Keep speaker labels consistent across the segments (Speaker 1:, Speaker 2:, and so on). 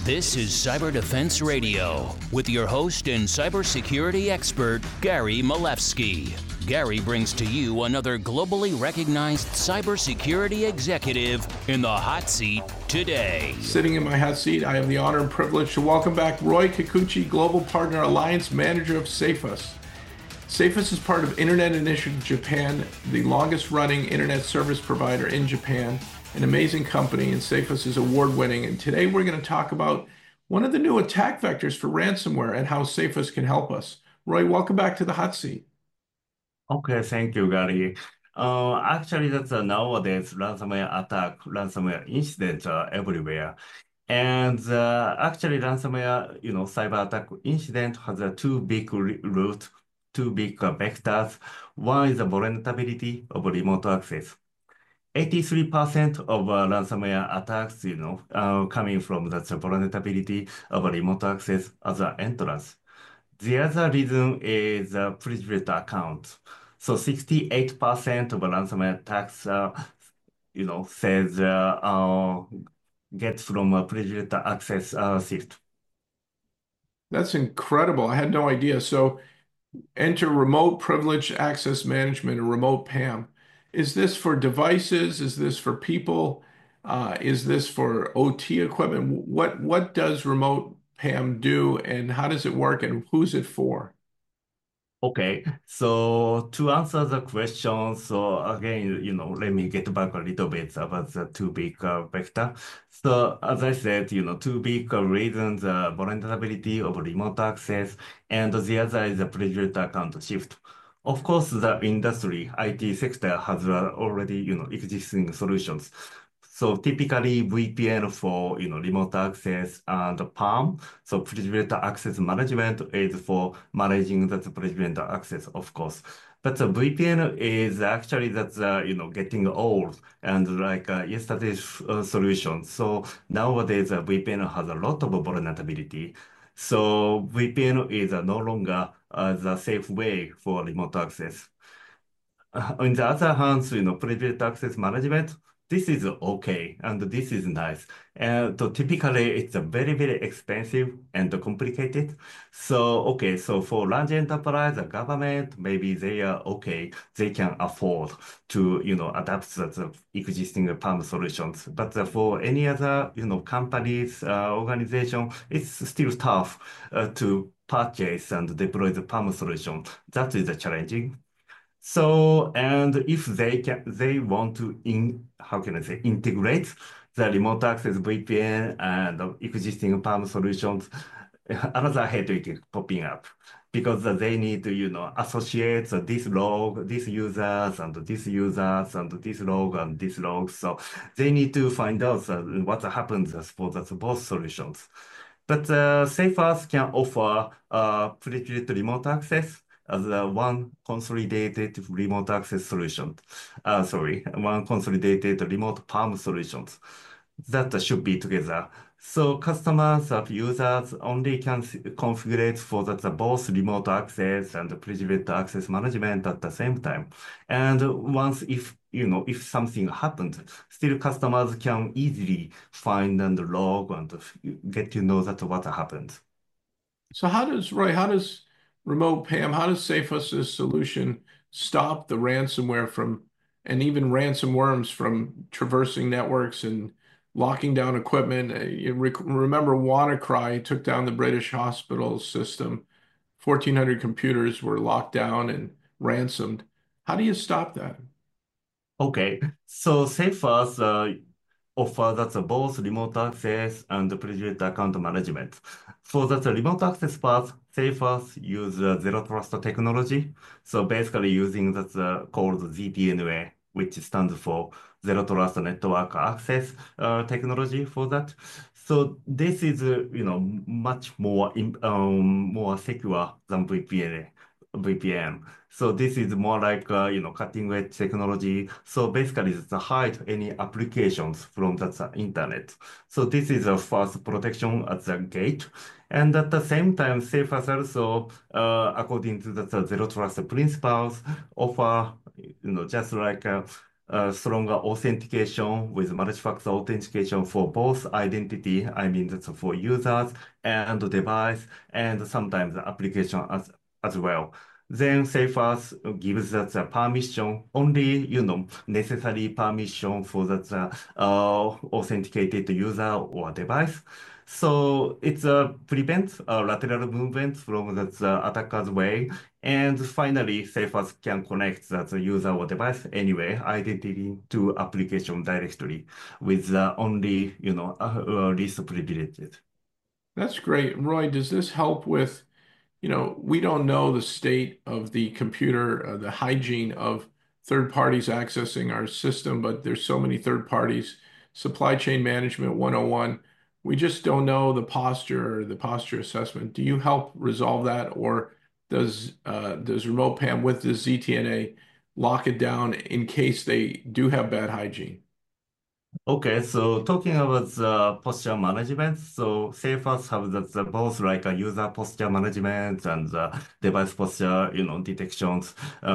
Speaker 1: This is Cyber Defense Radio with your host and cybersecurity expert, Gary Malevsky. Gary brings to you another globally recognized cybersecurity executive in the hot seat today.
Speaker 2: Sitting in my hot seat, I have the honor and privilege to welcome back Roy Kikuchi, Global Partner Alliance Manager of Safeus. Safeus is part of Internet Initiative Japan, the longest running internet service provider in Japan, an amazing company, and Safeus is award-winning. And today we're going to talk about one of the new attack vectors for ransomware and how Safeus can help us. Roy, welcome back to the hot seat.
Speaker 3: Okay, thank you, Gary. Actually, that's nowadays ransomware attack, ransomware incidents are everywhere. And actually, ransomware, cyber attack incident has two big root, two big vectors. One is the vulnerability of remote access. 83% of ransomware attacks, coming from that vulnerability of remote access as an entrance. The other reason is privileged account. So 68% of ransomware attacks, says get from a privileged access shift.
Speaker 2: That's incredible. I had no idea. So enter remote privileged access management or remote PAM. Is this for devices? Is this for people? Is this for OT equipment? What does remote PAM do and how does it work and who's it for?
Speaker 3: Okay, so to answer the question, so again, let me get back a little bit about the two big vector. So as I said, two big reasons, vulnerability of remote access, and the other is the privileged account shift. Of course, the industry, IT sector has already, existing solutions. So typically VPN for, remote access and PAM. So privileged access management is for managing that privileged access, of course. But the VPN is actually that's, getting old and like yesterday's solution. So nowadays VPN has a lot of vulnerability. So VPN is no longer the safe way for remote access. On the other hand, privileged access management, this is okay and this is nice. And so typically it's a very, very expensive and complicated. So, okay, so for large enterprise, the government, maybe they are okay. They can afford to, adapt the existing PAM solutions. But for any other, companies, organization, it's still tough to purchase and deploy the PAM solution. That is challenging. So, and if they want to how can I say, integrate the remote access VPN and the existing PAM solutions, another headache is popping up because they need to, associate this log, these users and this users and this log and this log. So they need to find out what happens for both solutions. But Safehouse can offer privileged remote access as one consolidated remote access solution. One consolidated remote PAM solutions that should be together. So customers of users only can configure for that both remote access and privileged access management at the same time. And once if something happened, still customers can easily find and log and get to know that what happened.
Speaker 2: So Roy, how does remote PAM, how does Safeus' solution stop the ransomware from, and even ransomworms from traversing networks and locking down equipment? You remember WannaCry took down the British hospital system. 1,400 computers were locked down and ransomed. How do you stop that?
Speaker 3: Okay, so Safehouse offer that both remote access and privileged account management. For that remote access part, Safehouse use zero trust technology. So basically using that called ZTNA, which stands for Zero Trust Network Access technology for that. So this is, much more more secure than VPN. So this is more like, cutting edge technology. So basically it's to hide any applications from the internet. So this is a first protection at the gate. And at the same time, Safehouse also, according to the zero trust principles, offer, just like stronger authentication with multi-factor authentication for both identity, I mean that's for users and device, and sometimes the application as well. Then Safe gives us a permission, only, necessary permission for that authenticated user or device. So it's prevents lateral movement from the attacker's way. And finally, Safe can connect that user or device anyway, identity to application directly with only, least privileges.
Speaker 2: That's great. Roy, does this help with, we don't know the state of the computer, the hygiene of third parties accessing our system, but there's so many third parties. Supply chain management 101. We just don't know the posture or the posture assessment. Do you help resolve that, or does Remote PAM with the ZTNA lock it down in case they do have bad hygiene?
Speaker 3: Okay, so talking about the posture management, so Safehouse have both like a user posture management and device posture, detections.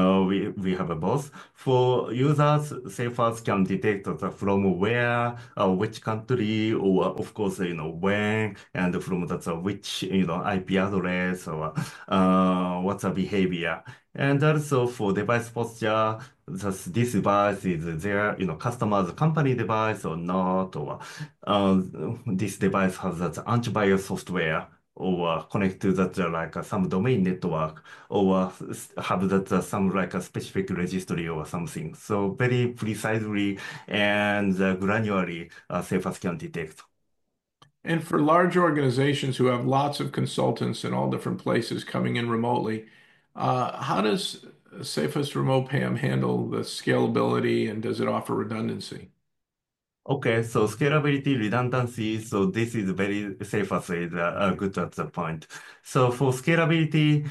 Speaker 3: We have both. For users, Safehouse can detect from where, which country, or of course, when, and from which, IP address or what's the behavior. And also for device posture, this device is their, customer's company device or not, or uh, this device has that antivirus software, or connect to that like some domain network, or have that some like a specific registry or something. So very precisely and granularly, Cephas can detect.
Speaker 2: And for large organizations who have lots of consultants in all different places coming in remotely, how does Safest Remote PAM handle the scalability and does it offer redundancy?
Speaker 3: Okay, so scalability, redundancy. So this is very safe as is good at the point. So for scalability,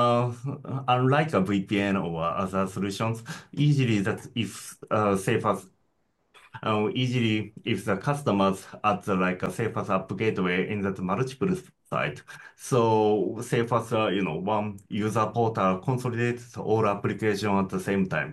Speaker 3: unlike a VPN or other solutions, easily that if safe as easily if the customers at the like a Safest app gateway in that multiple site. So Safest, one user portal consolidates all application at the same time.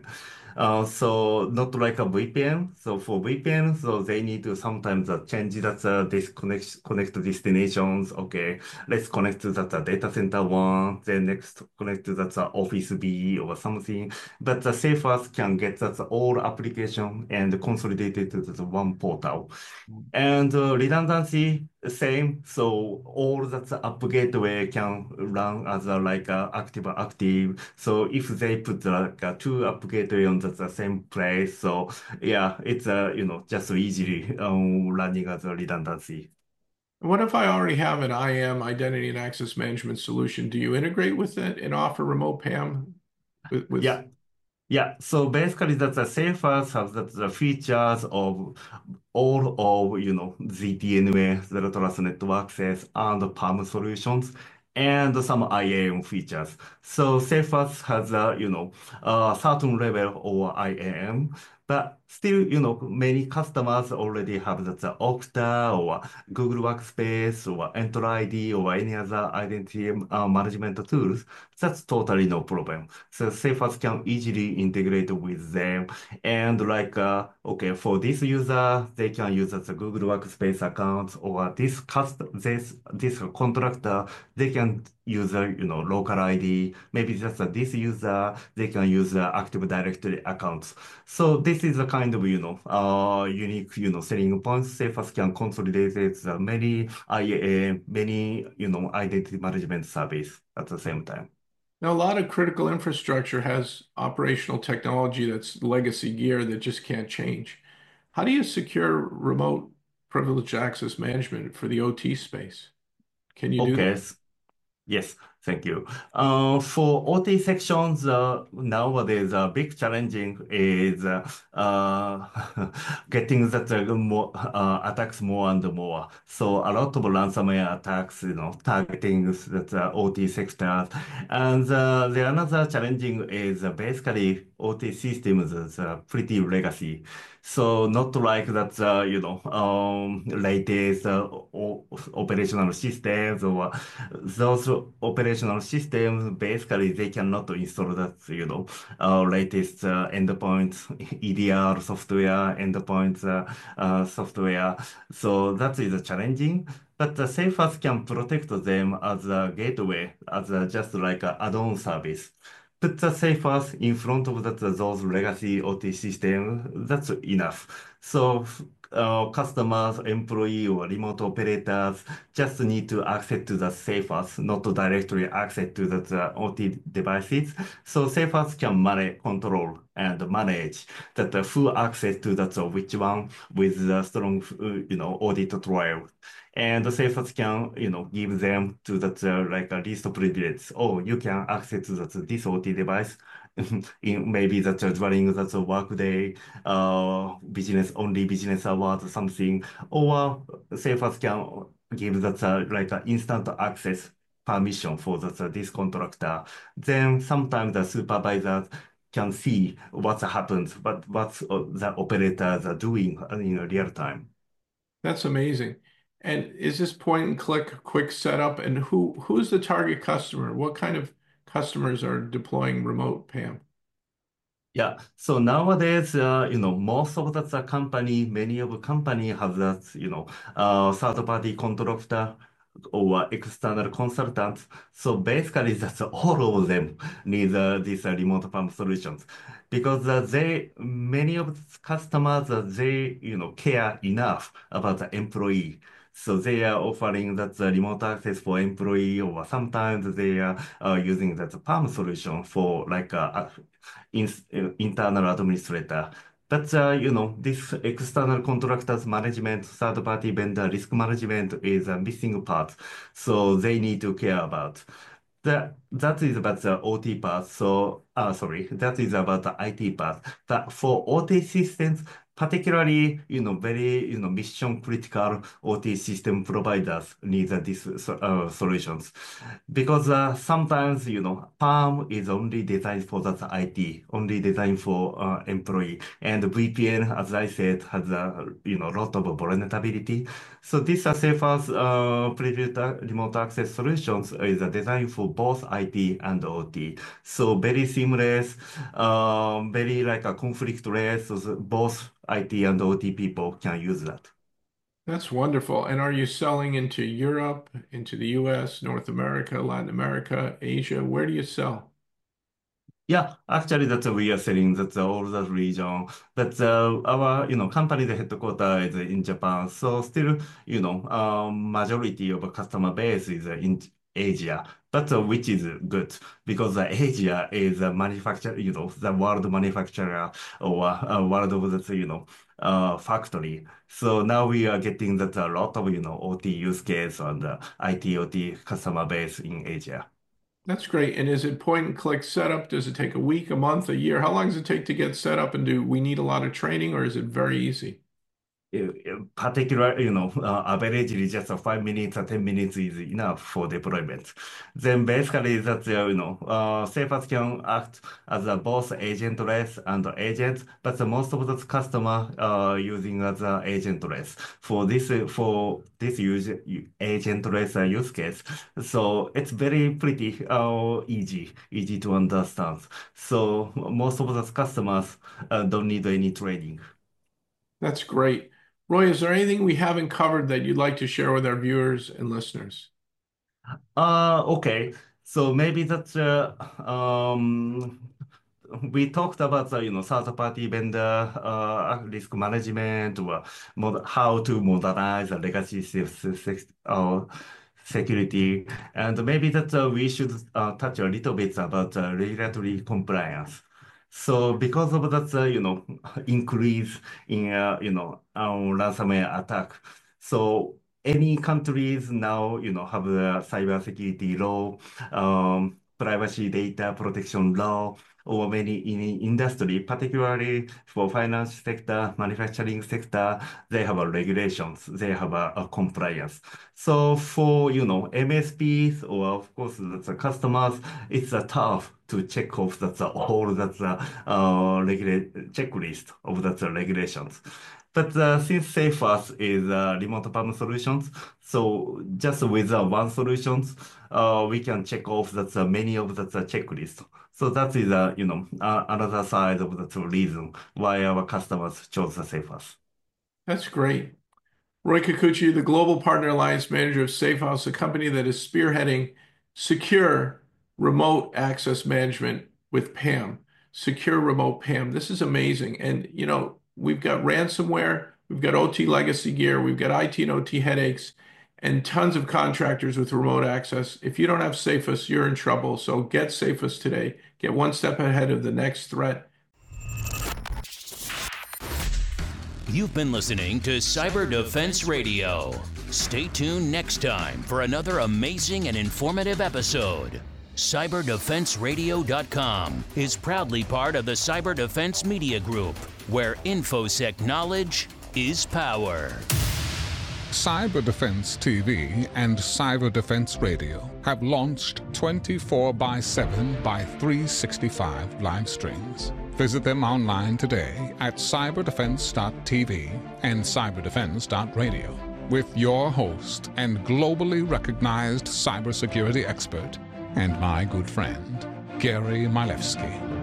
Speaker 3: So not like a VPN. So for VPN, so they need to sometimes change that this connect destinations. Okay, let's connect to that data center one. Then next connect to that office B or something. But the Safest can get that all application and consolidated to the one portal. And redundancy, same. So all that the app gateway can run as a like a active. So if they put like two app gateway on the same place, so yeah, it's just easily running as a redundancy.
Speaker 2: What if I already have an IAM, identity and access management solution? Do you integrate with it and offer Remote PAM with
Speaker 3: Yeah, yeah, so basically that the Safehouse has the features of all of, ZTNA, Zero Trust Network Access, and PAM solutions, and some IAM features. So Safehouse has a certain level of IAM, but still, many customers already have the Okta or Google Workspace or Entra ID or any other identity management tools. That's totally no problem. So Safehouse can easily integrate with them. And like, okay, for this user, they can use the Google Workspace account, or this contractor, they can use local ID. Maybe just this user, they can use Active Directory accounts. So this is a kind of, unique, selling points. Safehouse can consolidate many IAA, many, identity management service at the same time.
Speaker 2: now, a lot of critical infrastructure has operational technology that's legacy gear that just can't change. How do you secure remote privileged access management for the OT space? Can you do that?
Speaker 3: Okay. Yes, thank you. For OT sections, nowadays, a big challenging is getting that more attacks more and more. So a lot of ransomware attacks, targeting that OT sectors. And the another challenging is basically OT systems is pretty legacy. So not like that, latest operational systems or those operational operational systems, basically they cannot install that, latest endpoint EDR software, endpoint software. So that is challenging. But the Safehouse can protect them as a gateway, as a, just like an add-on service. Put the Safehouse in front of that, those legacy OT systems, that's enough. So customers, employee, or remote operators just need to access to the Safehouse, not to directly access to the OT devices. So Safehouse can manage, control, and manage that full access to that which one with the strong, audit trail. And the Salesforce can, give them to that like a list of privileges. Oh, you can access that this OT device in maybe that during that workday, business only business hours or something. Or Salesforce can give that like an instant access permission for that this contractor. Then sometimes the supervisors can see what's happened, but what the operators are doing in real time.
Speaker 2: That's amazing. And is this point and click quick setup? And who's the target customer? What kind of customers are deploying remote PAM?
Speaker 3: Yeah. So nowadays, most of the company, many of company have that, third-party contractor or external consultants. So basically, that's all of them need these remote farm solutions because many of the customers, they, care enough about the employee. So they are offering that remote access for employee, or sometimes they are using that PAM solution for like internal administrator. But this external contractors management, third-party vendor risk management is a missing part. So they need to care about. That is about the OT part. So, sorry, that is about the IT part. But for OT systems, particularly, very, mission critical OT system providers need these solutions. Because sometimes, PAM is only designed for that IT, only designed for employee. And VPN, as I said, has a, lot of vulnerability. So this Safer's preview remote access solutions is designed for both IT and OT. So very seamless, very like a conflict-less, so both IT and OT people can use that.
Speaker 2: That's wonderful. And are you selling into Europe, into the US, North America, Latin America, Asia? Where do you sell?
Speaker 3: Yeah, actually, that's we are selling that all that region. But our company the headquarters is in Japan, so still majority of customer base is in Asia. But which is good because Asia is a manufacturer, the world manufacturer or world of the factory. So now we are getting that a lot of OT use case and IT OT customer base in Asia.
Speaker 2: That's great. And is it point and click setup? Does it take a week, a month, a year? How long does it take to get set up? And do we need a lot of training or is it very easy?
Speaker 3: Particular, averagely just 5 minutes or 10 minutes is enough for deployment. Then basically that, Safehouse can act as both agentless and agent, but most of the customer using as agentless for this agentless use case. So it's very pretty easy to understand. So most of the customers don't need any training.
Speaker 2: That's great. Roy, is there anything we haven't covered that you'd like to share with our viewers and listeners?
Speaker 3: Okay. So maybe we talked about the, third-party vendor risk management or how to modernize the legacy security. And maybe that we should touch a little bit about regulatory compliance. So because of that, increase in, ransomware attack. So any countries now, have a cybersecurity law, privacy data protection law, or many in industry, particularly for finance sector, manufacturing sector, they have a regulations, they have a compliance. So for, MSPs or of course the customers, it's tough to check off that all that checklist of that regulations. But since SafeUp is remote PAM solutions, so just with one solutions, we can check off that many of the checklist. So that is another side of the reason why our customers chose the SafeUp.
Speaker 2: That's great. Roy Kikuchi, the Global Partner Alliance Manager of SafeHouse, a company that is spearheading secure remote access management with PAM, secure remote PAM. This is amazing. And, we've got ransomware, we've got OT legacy gear, we've got IT and OT headaches, and tons of contractors with remote access. If you don't have SafeUp, you're in trouble. So get SafeUp today. Get one step ahead of the next threat.
Speaker 1: You've been listening to Cyber Defense Radio. Stay tuned next time for another amazing and informative episode. CyberDefenseRadio.com is proudly part of the Cyber Defense Media Group, where InfoSec knowledge is power.
Speaker 4: Cyber Defense TV and Cyber Defense Radio have launched 24/7 by 365 live streams. Visit them online today at cyberdefense.tv and cyberdefense.radio with your host and globally recognized cybersecurity expert and my good friend, Gary Milewski.